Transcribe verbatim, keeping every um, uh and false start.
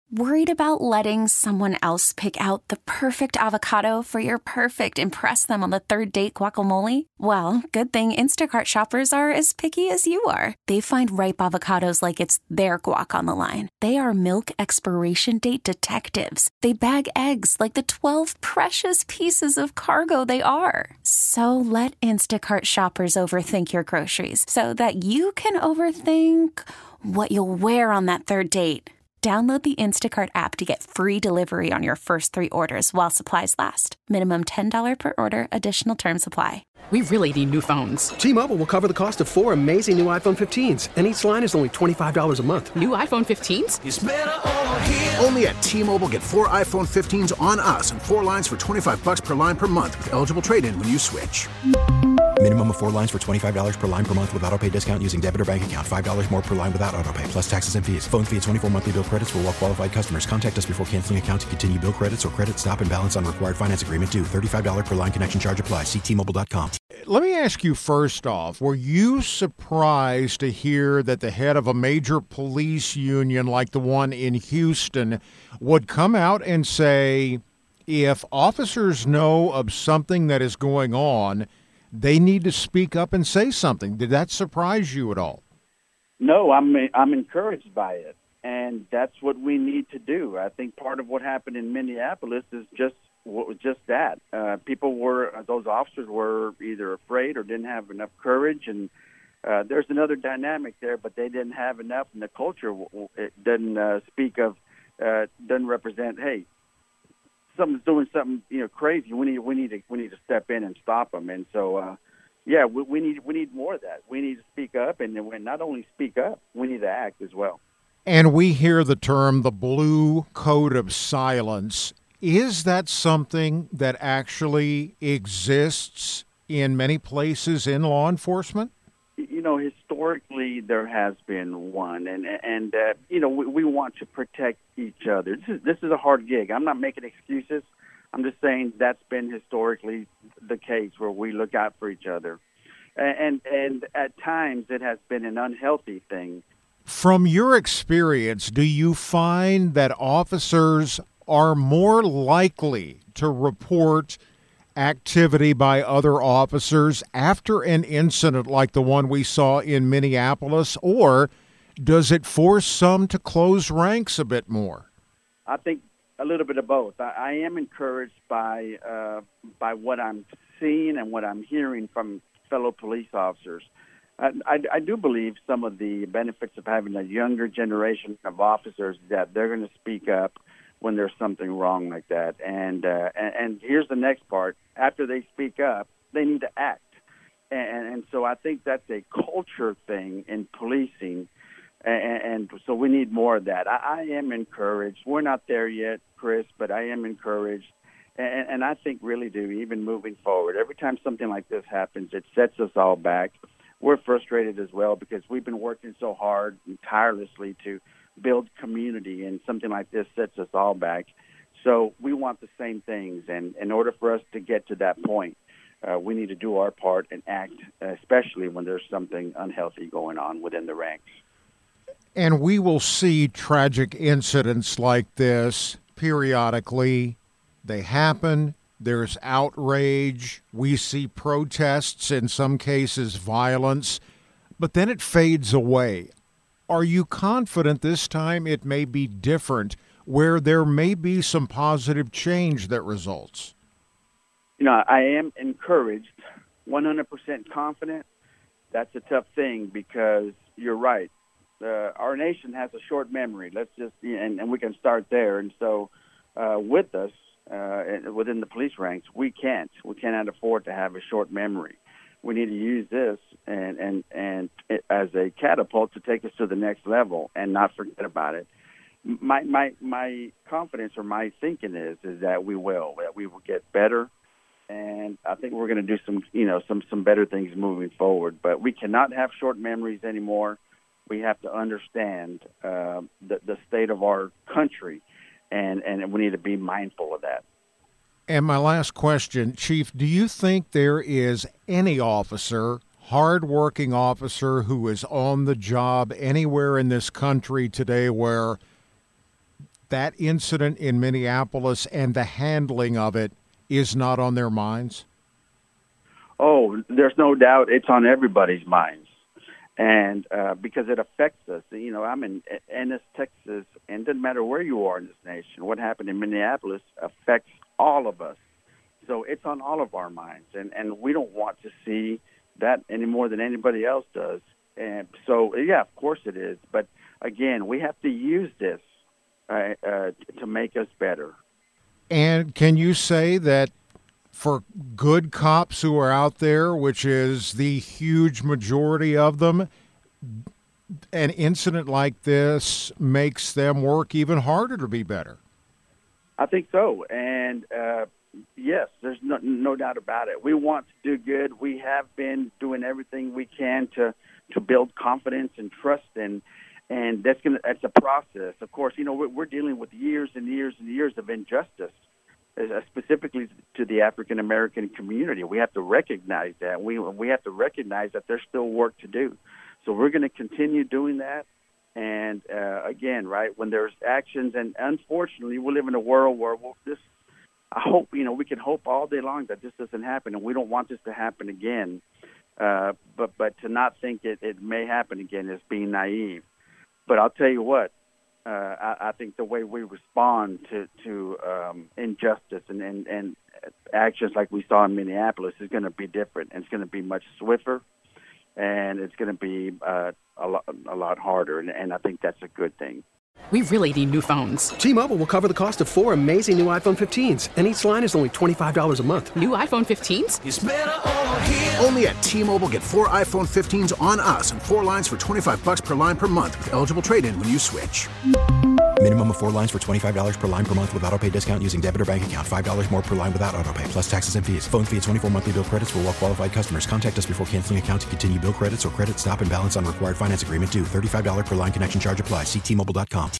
Worried about letting someone else pick out the perfect avocado for your perfect impress them on the third date guacamole? Well, good thing Instacart shoppers are as picky as you are. They find ripe avocados like it's their guac on the line. They are milk expiration date detectives. They bag eggs like the twelve precious pieces of cargo they are. So let Instacart shoppers overthink your groceries so that you can overthink what you'll wear on that third date. Download the Instacart app to get free delivery on your first three orders while supplies last. Minimum ten dollars per order. Additional terms apply. We really need new phones. T-Mobile will cover the cost of four amazing new iPhone fifteens, and each line is only twenty-five dollars a month. New iPhone fifteens? It's better over here. Only at T-Mobile, get four iPhone fifteens on us and four lines for twenty-five dollars per line per month with eligible trade-in when you switch. Minimum of four lines for twenty-five dollars per line per month with autopay discount using debit or bank account. five dollars more per line without autopay, plus taxes and fees. Phone fee at twenty-four monthly bill credits for well-qualified customers. Contact us before canceling account to continue bill credits or credit stop and balance on required finance agreement due. thirty-five dollars per line connection charge applies. See T Mobile dot com. Let me ask you first off, were you surprised to hear that the head of a major police union like the one in Houston would come out and say, if officers know of something that is going on, they need to speak up and say something? Did that surprise you at all? No, I'm I'm encouraged by it, and that's what we need to do. I think part of what happened in Minneapolis is just just that. Uh, people were, those officers were either afraid or didn't have enough courage, and uh, there's another dynamic there, but they didn't have enough, and the culture it doesn't uh, speak of, uh, doesn't represent, hey, someone's doing something, you know, crazy. We need, we need to, we need to step in and stop them. And so, uh, yeah, we, we need, we need more of that. We need to speak up, and then not only speak up, we need to act as well. And we hear the term the blue code of silence. Is that something that actually exists in many places in law enforcement? You know, historically there has been one, and and uh, you know we, we want to protect each other. This is this is a hard gig. I'm not making excuses. I'm just saying that's been historically the case where we look out for each other, and and at times it has been an unhealthy thing. From your experience, do you find that officers are more likely to report activity by other officers after an incident like the one we saw in Minneapolis, or does it force some to close ranks a bit more? I think a little bit of both. I, I am encouraged by uh, by what I'm seeing and what I'm hearing from fellow police officers. I, I, I do believe some of the benefits of having a younger generation of officers that they're going to speak up when there's something wrong like that. And, uh, and and here's the next part. After they speak up, they need to act. And, and so I think that's a culture thing in policing, and, and so we need more of that. I, I am encouraged. We're not there yet, Chris, but I am encouraged. And, and I think really do, even moving forward. Every time something like this happens, it sets us all back. We're frustrated as well because we've been working so hard and tirelessly to build community, and something like this sets us all back. So we want the same things, and in order for us to get to that point, uh, we need to do our part and act, especially when there's something unhealthy going on within the ranks. And we will see tragic incidents like this periodically. They happen. There's outrage. We see protests, in some cases violence, but then it fades away. Are you confident this time it may be different, where there may be some positive change that results? You know, I am encouraged, one hundred percent confident. That's a tough thing because you're right. Uh, our nation has a short memory. Let's just, and, and we can start there. And so uh, with us, uh, within the police ranks, we can't. We cannot afford to have a short memory. We need to use this and, and, and as a catapult to take us to the next level and not forget about it. My my my confidence or my thinking is is that we will, that we will get better, and I think we're going to do some you know some some better things moving forward. But we cannot have short memories anymore. We have to understand uh, the the state of our country, and and we need to be mindful of that. And my last question, Chief, do you think there is any officer, hardworking officer, who is on the job anywhere in this country today where that incident in Minneapolis and the handling of it is not on their minds? Oh, there's no doubt it's on everybody's minds. And uh, because it affects us. You know, I'm in Ennis, Texas, and it doesn't matter where you are in this nation. What happened in Minneapolis affects all of us. So it's on all of our minds. And, and we don't want to see that any more than anybody else does. And so, yeah, of course it is. But, again, we have to use this uh, uh, to make us better. And can you say that for good cops who are out there, which is the huge majority of them, an incident like this makes them work even harder to be better? I think so. And, uh, yes, there's no, no doubt about it. We want to do good. We have been doing everything we can to, to build confidence and trust, and and that's gonna that's a process. Of course, you know, we're, we're dealing with years and years and years of injustice, uh, specifically to the African American community. We have to recognize that. We we have to recognize that there's still work to do. So we're going to continue doing that. And uh, again, right, when there's actions, and unfortunately, we live in a world where we'll, this. I hope, you know, we can hope all day long that this doesn't happen, and we don't want this to happen again. Uh, but but to not think it, it may happen again is being naive. But I'll tell you what, uh, I, I think the way we respond to, to um, injustice and, and, and actions like we saw in Minneapolis is going to be different, and it's going to be much swifter, and it's going to be uh, a, lot, a lot harder, and, and I think that's a good thing. We really need new phones. T-Mobile will cover the cost of four amazing new iPhone fifteens, and each line is only twenty-five dollars a month. New iPhone fifteens? It's better over here. Only at T-Mobile, get four iPhone fifteens on us and four lines for twenty-five bucks per line per month with eligible trade-in when you switch. Minimum of four lines for twenty-five dollars per line per month with autopay discount using debit or bank account. five dollars more per line without autopay, plus taxes and fees. Phone fee at twenty-four monthly bill credits for well-qualified customers. Contact us before canceling account to continue bill credits or credit stop and balance on required finance agreement due. thirty-five dollars per line connection charge applies. See T Mobile dot com.